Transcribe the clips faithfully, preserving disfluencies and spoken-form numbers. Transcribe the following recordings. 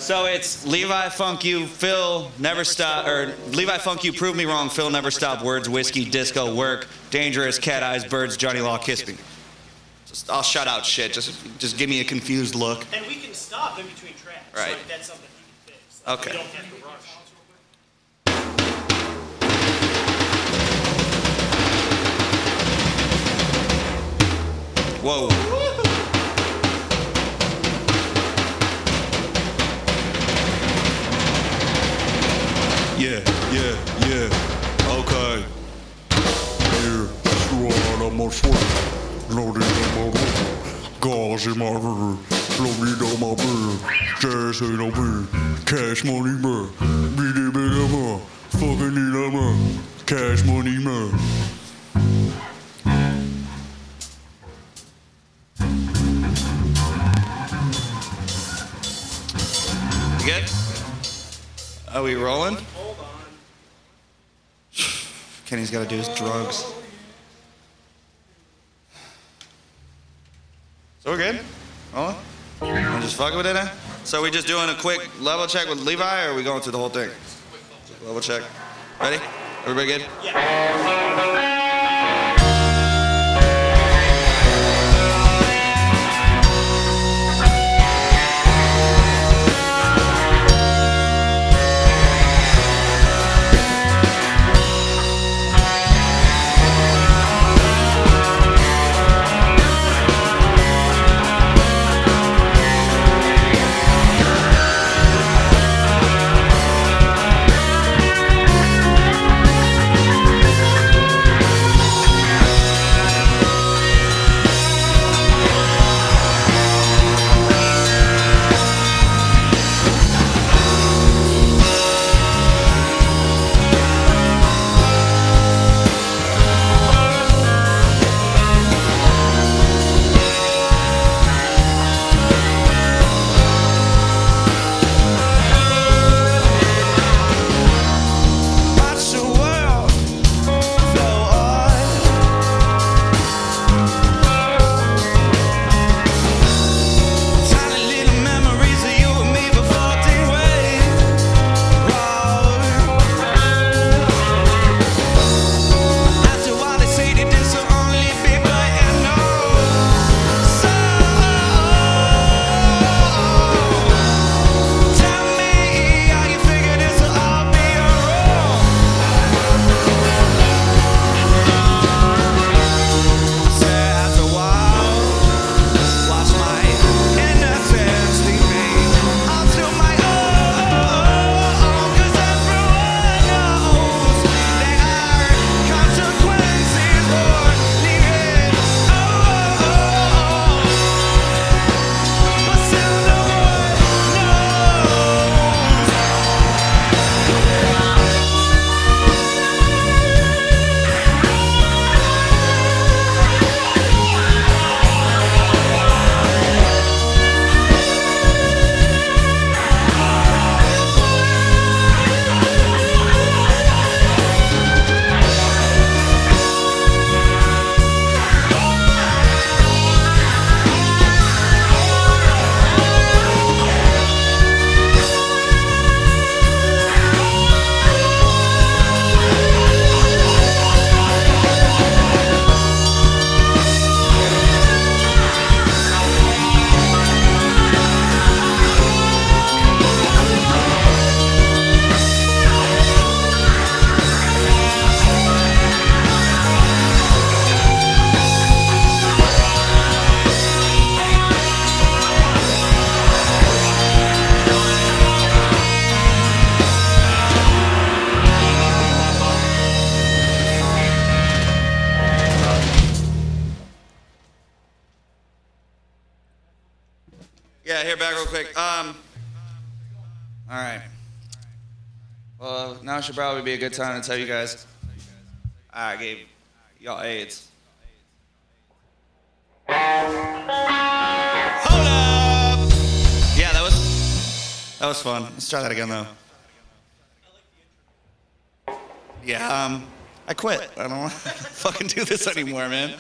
So it's Levi, Funk You, Phil, Never Stop, or Levi, Funk You, Prove Me Wrong, Phil, Never Stop, Words, Whiskey, Disco, Work, Dangerous, Cat Eyes, Birds, Johnny Law, Kiss Me. Just, I'll shut out shit. Just, just give me a confused look. And we can stop in between tracks. Right. Like, that's something we can fix. Like, Okay. We don't have to rush. Whoa. Yeah, yeah, yeah. Okay. Here, swan on my sword. Loaded on my room. Gauze in my river. Loaded on my beer. Jazz ain't no beer. Cash money man. Beat it, beat it, man. Fucking need a man. Cash money man. You good? Are we rolling? Hold on. Kenny's got to do his drugs. So we're good? Rolling? I'm just fucking with it now? So we just doing a quick level check with Levi, or are we going through the whole thing? Level check. Ready? Everybody good? Yeah. Yeah, here, back real quick. Um, all right. Well, now should probably be a good time to tell you guys I gave y'all AIDS. Hold up! Yeah, that was that was fun. Let's try that again, though. Yeah, um, I quit. I don't want to fucking do this anymore, man.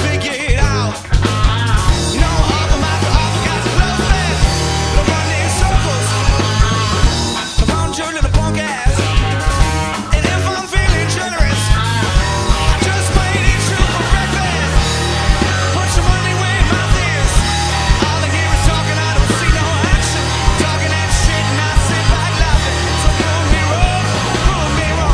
figure it out. You know, all the mouth to all the guys are close, man. Don't run in circles. Come on, turn to the punk ass. And if I'm feeling generous, I just might eat you for breakfast. Put your money where your mouth is. All I hear is talking, I don't see no action. Talking that shit and I sit back laughing. So prove me wrong, prove me wrong.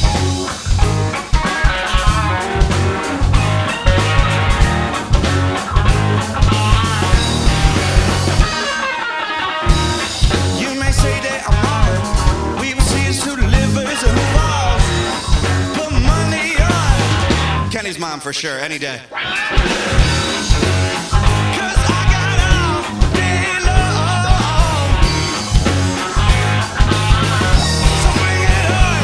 You may say that I'm wrong. We will see us to the livers and who falls. Put money on Kenny's mom for sure, any day. Cause I got all day long. So bring it on.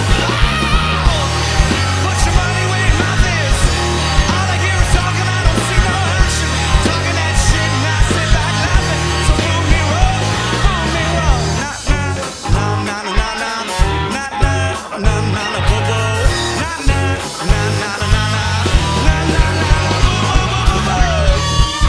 Put your money where your mouth is. All I hear is talking, I don't see no action. Talking that shit and I sit back laughing. So prove me wrong, prove me wrong. Nah, nah, nah, nah, nah, nah, nah, nah, nah, nah, nah, nah, boo, boo. Nah, nah, nah, nah, nah, nah, nah, nah, nah, nah, nah, boo, boo, boo, boo, boo.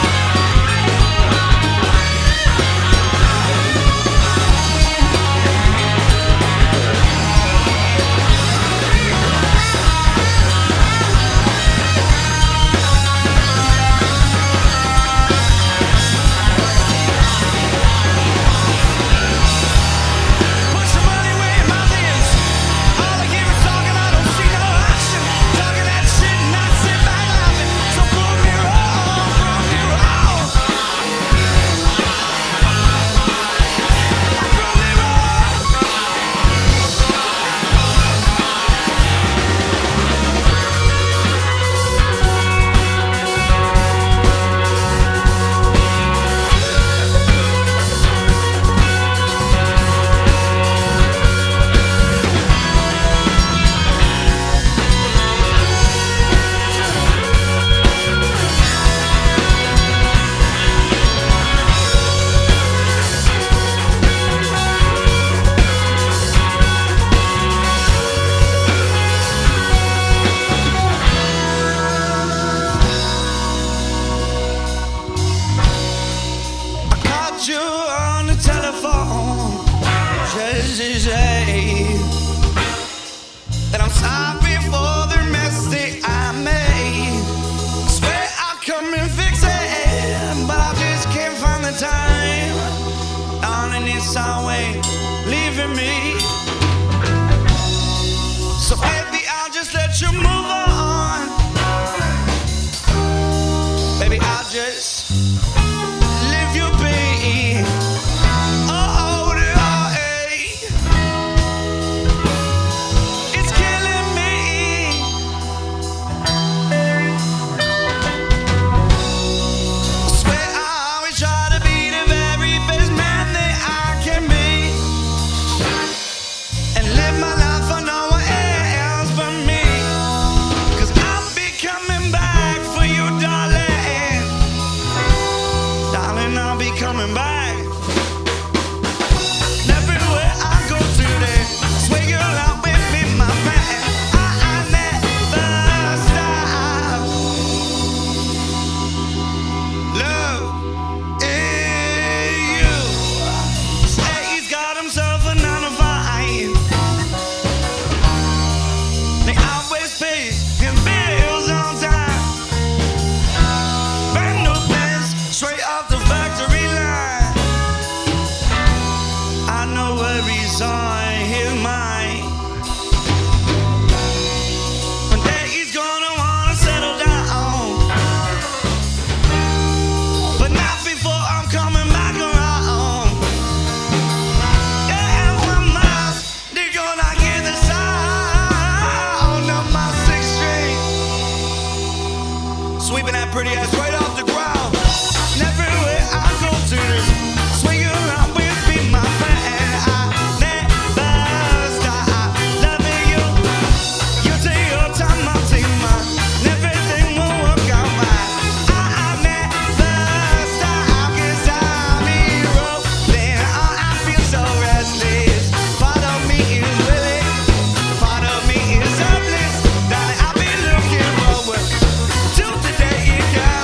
Put your money where your mouth is. All I hear is talking, I don't see no action. Talking that shit and I sit back laughing. So prove me wrong, prove me wrong. Prove me wrong. I called you on the telephone just to say that I'm sorry for the mistake I made. I swear I'll come and fix it, but I just can't find the time. Darling, it's always leaving me. So baby, I'll just let you move on. Baby, I'll just leave you be. Oh, the heartache, it's killing me. Swear I always try to be the very best man that I can be, and live my life for no one else but me. Cause I'll be coming back for you, darling. Darling, I'll be coming back. And everywhere I go today, swear you'll always be my man. I, I never stop. Love is you. Say he's got himself a nine to five. They always pay his bills on time. Brand new pants, straight off the factory line. I know worries on his mind. One day he's gonna wanna settle down, but not before I'm coming back around. Yeah, and when my they're gonna hear the sound of my six string sweeping that pretty ass right off the ground. And everywhere I go to this, swear you'll always be my man. I never stop loving you. You take your time, I'll take mine, and everything will work out fine. I, I never stop, cause I'm here rolling on. I feel so restless. Part of me is willing, part of me is hopeless. Darling, I've been looking forward to the day it comes.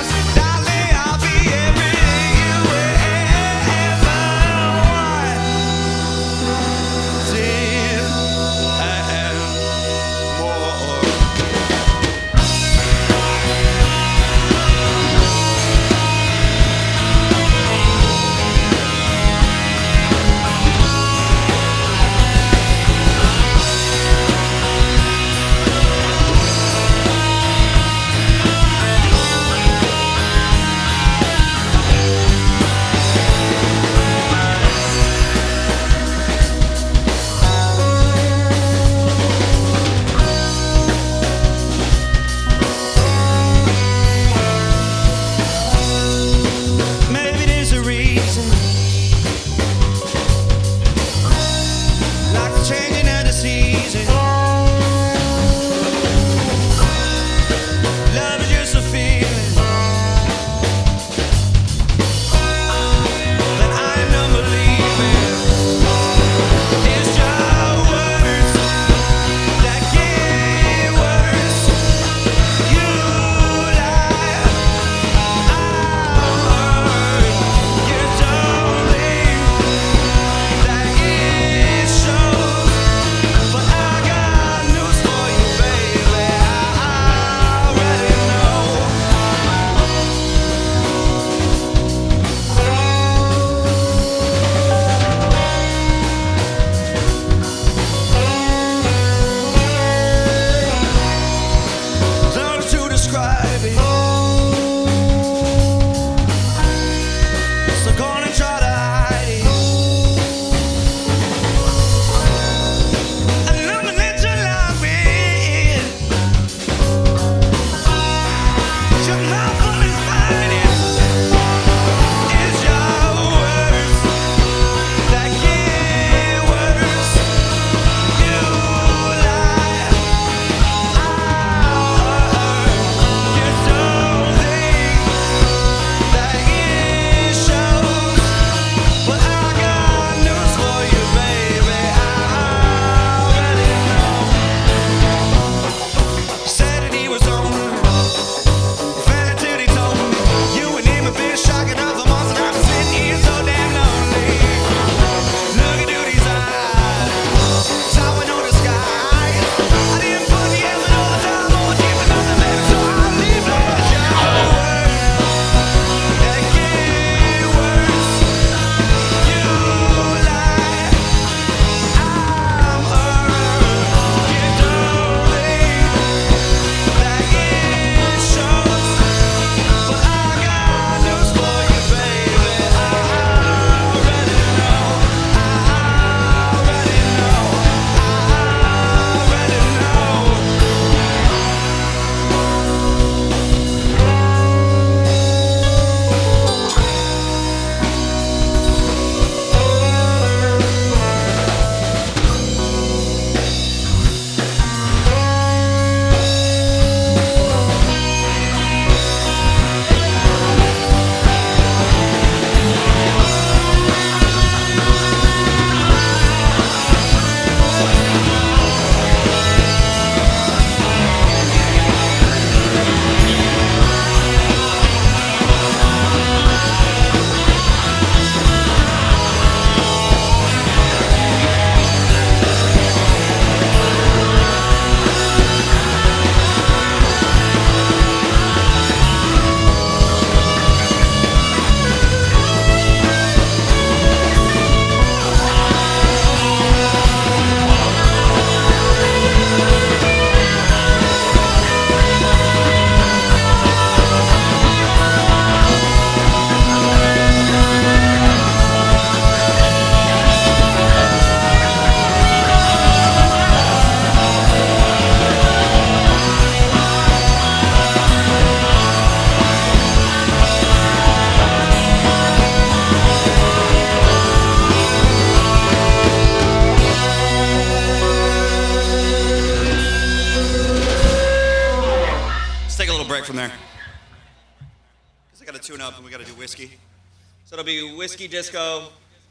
from there. Because I got to tune up and we got to do whiskey. So it'll be whiskey disco.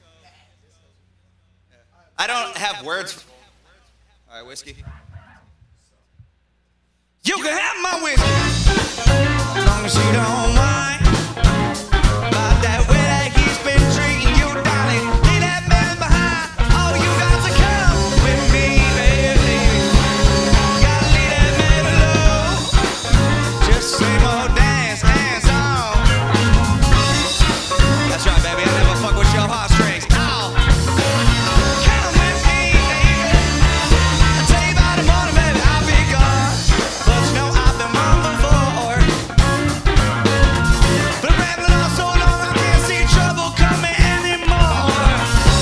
I don't have words. All right, whiskey. You can have my whiskey as long as you don't mind. About that way that he's been treating you, darling. Leave that man behind. Oh, you got to come with me, baby. Gotta leave that man alone. Just same old dance, dance on. That's right, baby. I never fuck with your heartstrings. Oh. Come with me, baby. I tell you about the morning, baby. I'll be gone. But you know I've been wrong before. But I'm rambling on so long I can't see trouble coming anymore.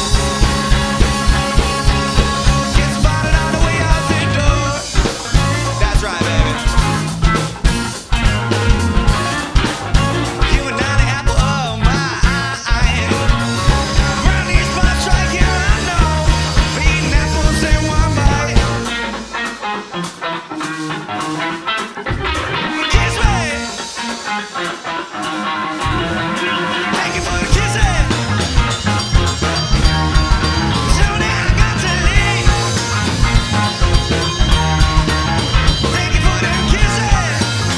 Get spotted on the way out the door. That's right, baby. You and I, the apple of my eye. Round these spots right here, I know. Eating apples in one bite. Kiss me. Thank you for the kissing. Soon I got to leave. Thank you for the kissing.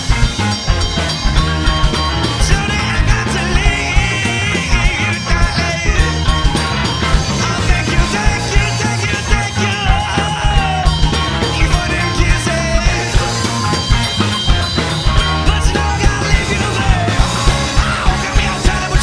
Soon I got to leave, darling. Oh, thank you, thank you, thank you, thank you. Thank you for the kissing. But you know I gotta leave you there. Oh, got me all tied up with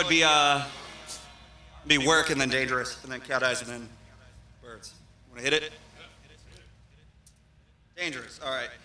it'd be uh, be Work and then Dangerous and then Cat Eyes and then Birds. Wanna hit it? Dangerous. All right.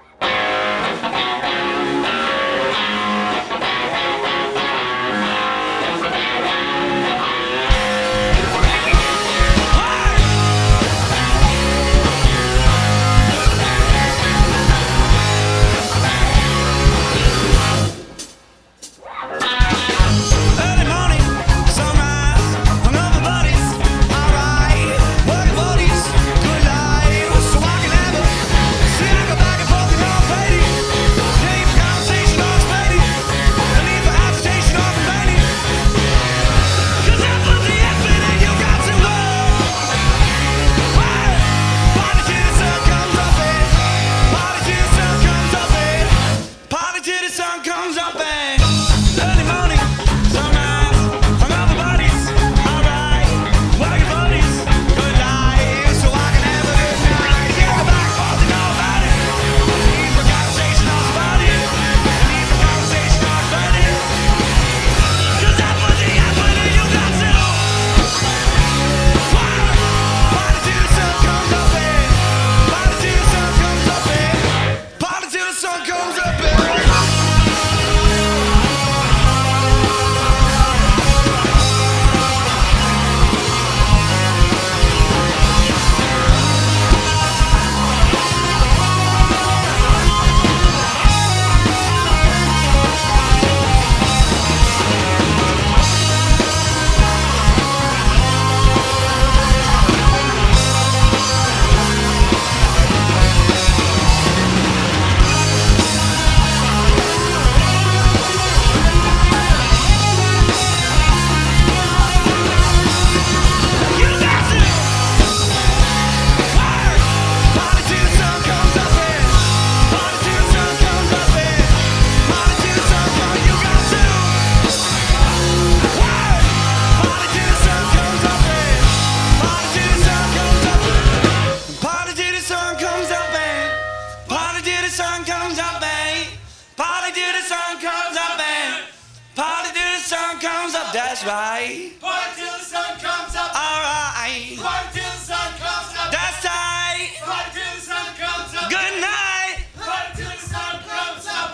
That's right. Party till the sun comes up. All right. Party till the sun comes up. That's tight. Party till the sun comes up. Good night. Party till the sun comes up.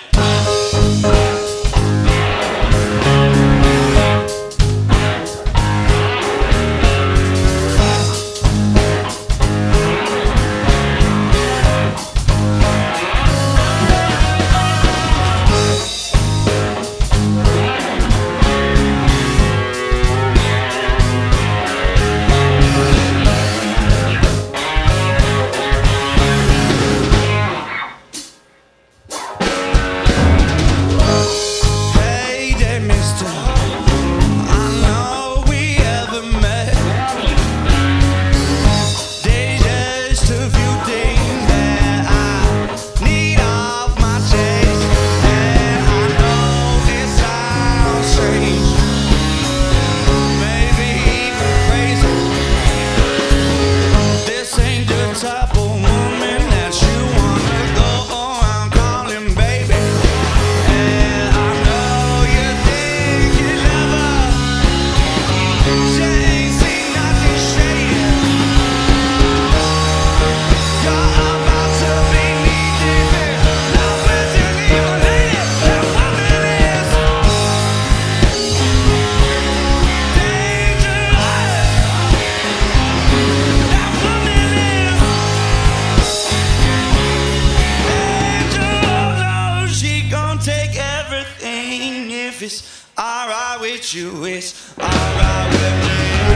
If it's alright with you, it's alright with me.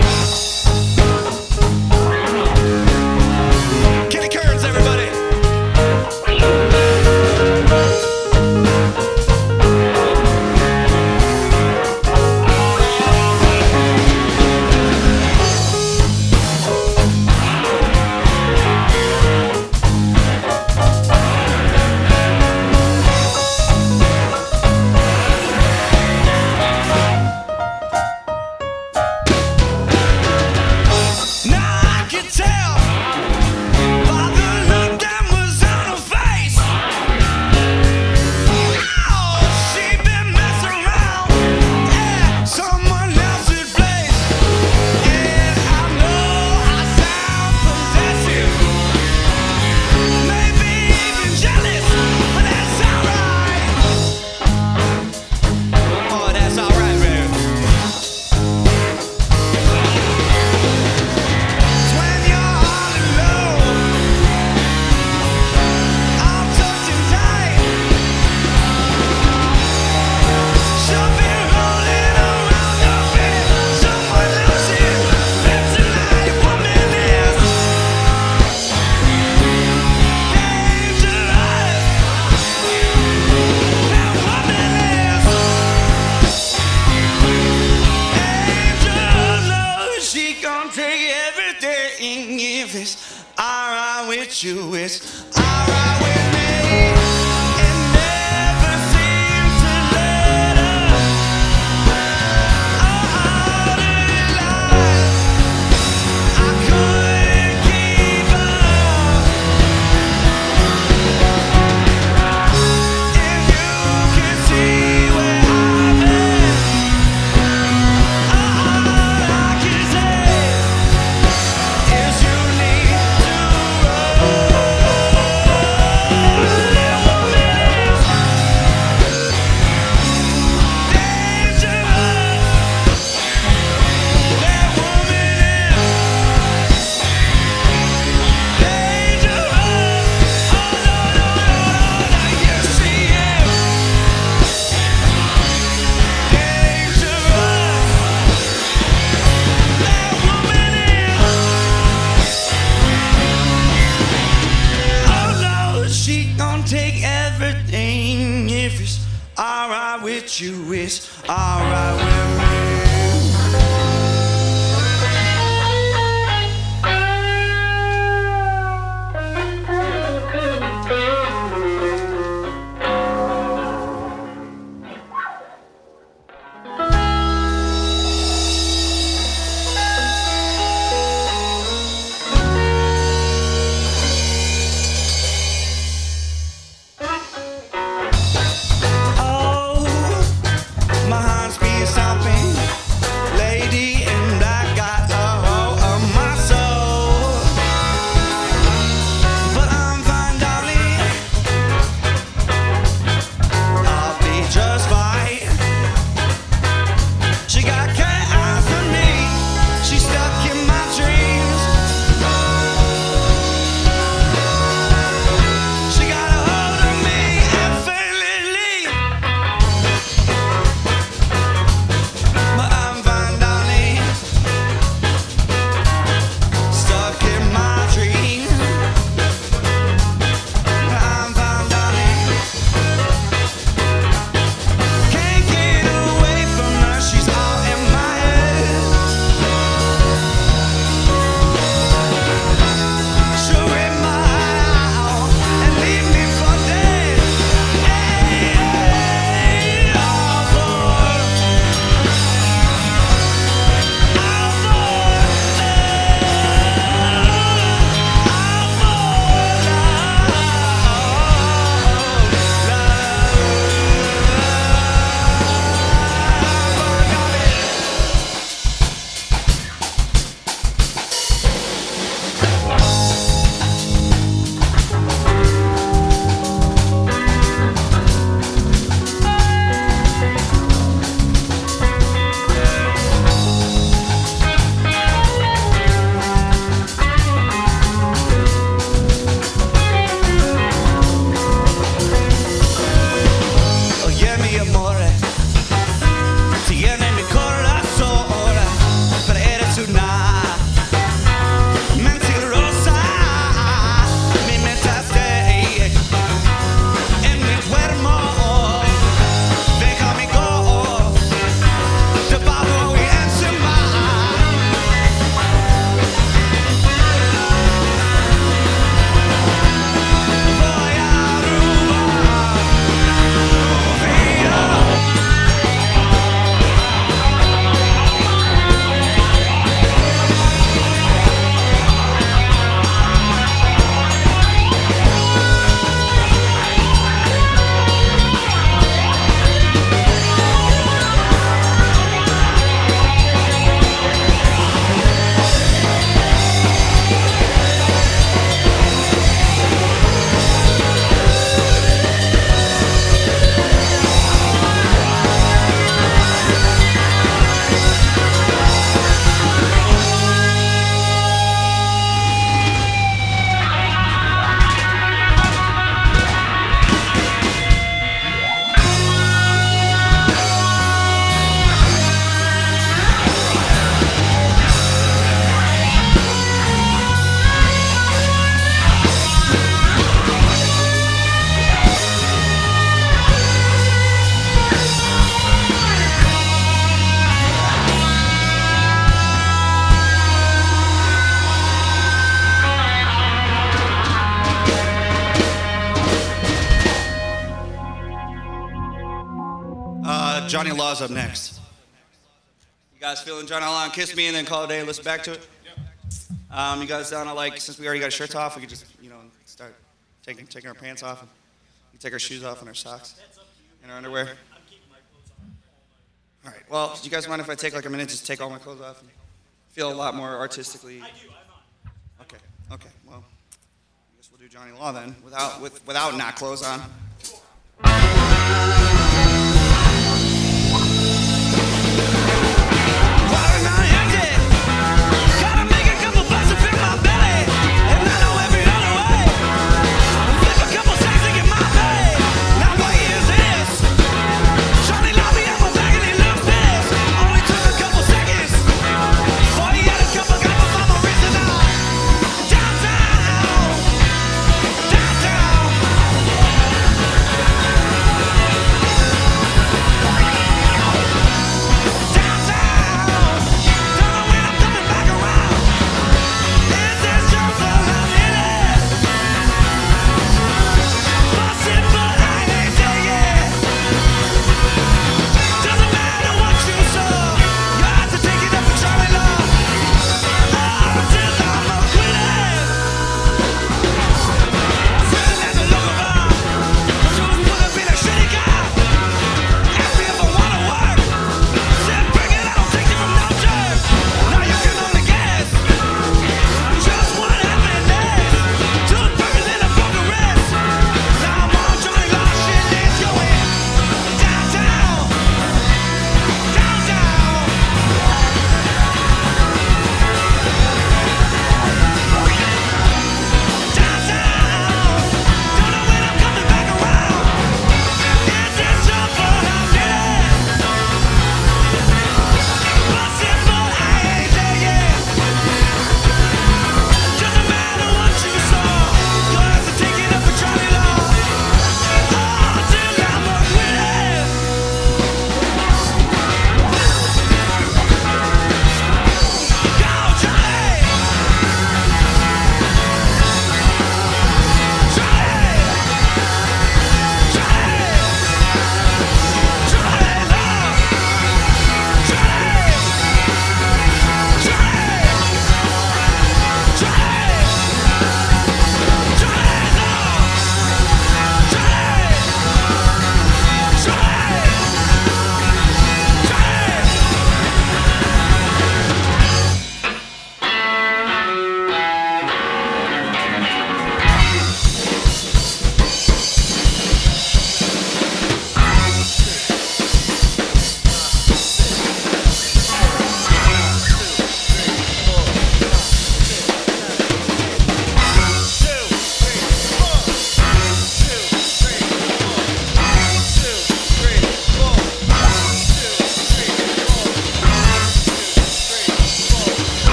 Kenny Kearns, everybody. everything if it's alright with you. It's alright with me. It never seems to let up. All in life, I couldn't keep up. If you can see where I've been, all I can say is you need to run. That woman is dangerous. That woman is dangerous. Oh no no no no, yes she is dangerous. That woman is. Oh no, she gon' take everything if it's alright with you. It's alright with me. Oh, my heart's being stomping. uh, Johnny Law's up next. You guys feeling Johnny Law and Kiss Me and then call it a day and listen back to it? Um, you guys down to like, since we already got our shirts off, we could just, you know, start taking taking our pants off and we take our shoes off and our socks and our underwear. All right, well, do you guys mind if I take like a minute just to take all my clothes off and feel a lot more artistically? I do, I'm on. Okay, okay, well, I guess we'll do Johnny Law then, without, with, without not clothes on. Downtown, downtown.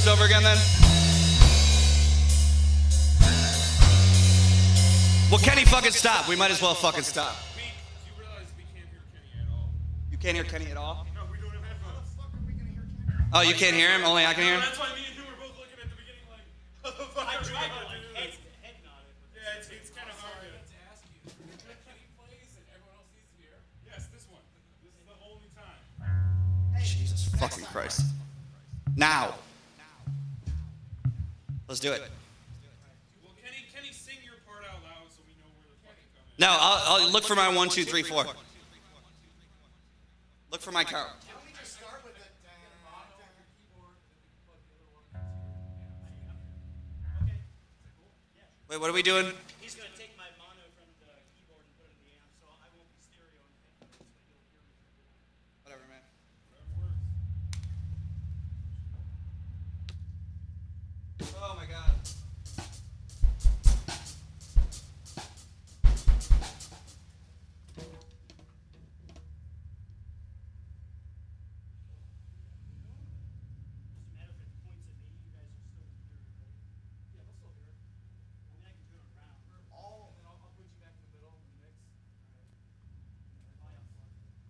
this over again then? Well, Kenny fucking stop. We might as well fucking stop. We, you realize we can't hear Kenny at all. You can't hear Kenny at all? No, we don't have headphones. How the fuck are we gonna hear Kenny? Oh, you can't hear him? Only I can hear him? That's why me and you were both looking at the beginning like, how the fuck are we gonna do this? Yeah, it's, it's kind of hard to ask you. Kenny plays and everyone else needs to hear. Yes, this one. This is the only time. Jesus fucking Christ. Now. Let's do it. Well, Kenny, Kenny, sing your part out loud so we know where the fucking coming. No, I'll, I'll look for my one, two, three, four. Look for my count. Wait, what are we doing? He's going to take my mono from the keyboard and put it in the amp, so I won't be stereo or anything. So you'll hear me. Whatever, man. Oh my God. Doesn't matter if it points at me, you guys are still going to hear it, right? Yeah, they'll still hear it. I mean, I can do it around. All, and then I'll, I'll put you back in the middle in the mix. All right. Oh, yeah.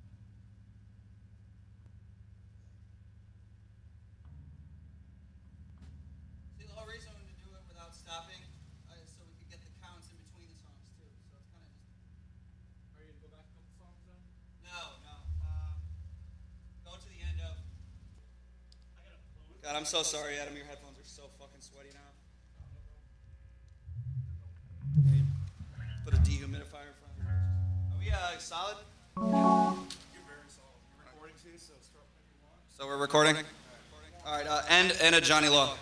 See, the whole reason to do it without stopping uh, is so we could get the counts in between the songs too. So it's kind of just. Are you going to go back a couple songs then? No, no. Um, go to the end of. God, I'm so sorry, Adam. Your headphones are so fucking sweaty now. Put a dehumidifier in front of it. Are we uh, solid? You're very solid. You're recording too, so start when you want. So we're recording? All right, uh, end, end of Johnny Law.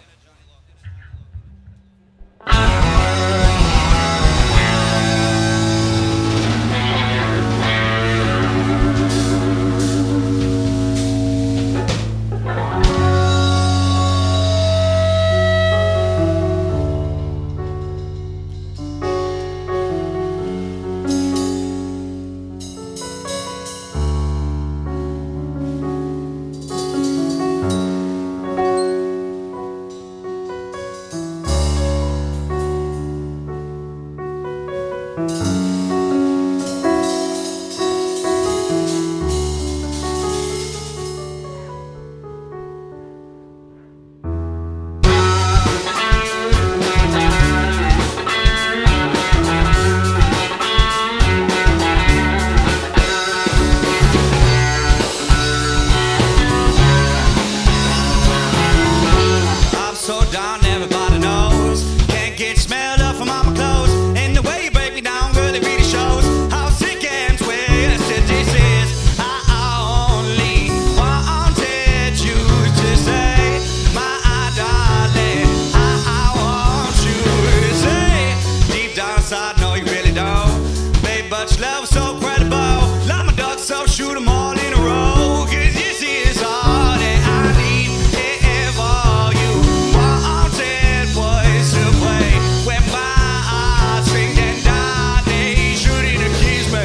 I'm so down, everybody knows. Can't get smelled up from all my clothes. And the way you break me down, girl, it really shows how sick and twisted this is. I only wanted you to say, my darling, I, I want you to say. Deep down inside, no, you really don't. Babe, but your love's so credible. Like my ducks, so shoot 'em all in a row. 'Cause this is all that I need. If all you wanted was to play with my heartstrings, and I they shooting to kiss me,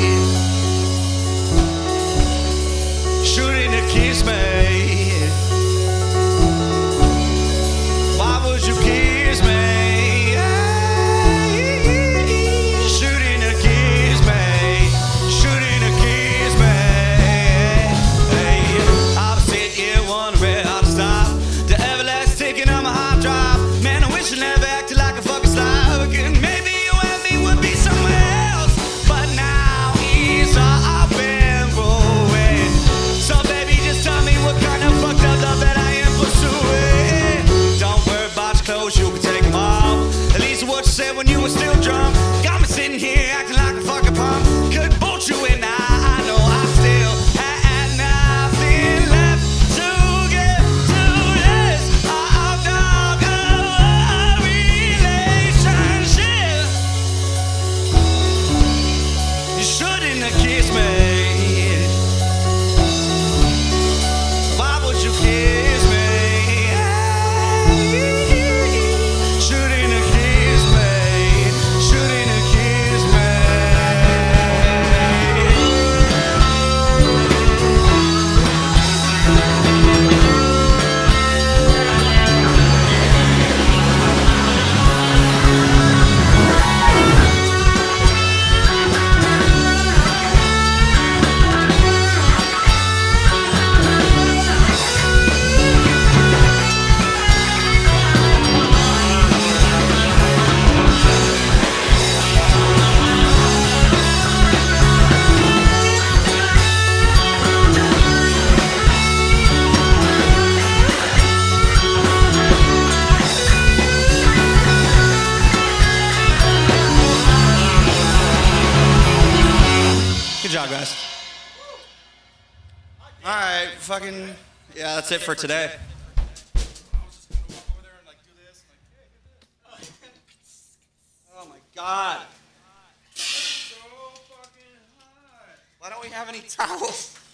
shooting to kiss me. Why would you kiss me? Shooting to kiss me, shooting to kiss me. Hey, I'll sit here wondering how to stop the everlasting ticking on my hard drive. Man, I wish I never acted like a fucking slob. Maybe you and me would be somewhere else, but now it's all been ruined. So baby, just tell me what kind of fucked up love that I am pursuing. Don't worry about your clothes, you can take them off. At least what you said when you were still drunk. Got me sitting here acting like a fucking punk. Could bolt you and I, I know I still had nothing left to give to this. I've dug a relationship. You shouldn't have kissed me. Why would you kiss me? Shouldn't have kissed me. Shouldn't have kissed me. fucking, yeah, that's it for today. Oh my God. So fucking hot. Why don't we have any towels?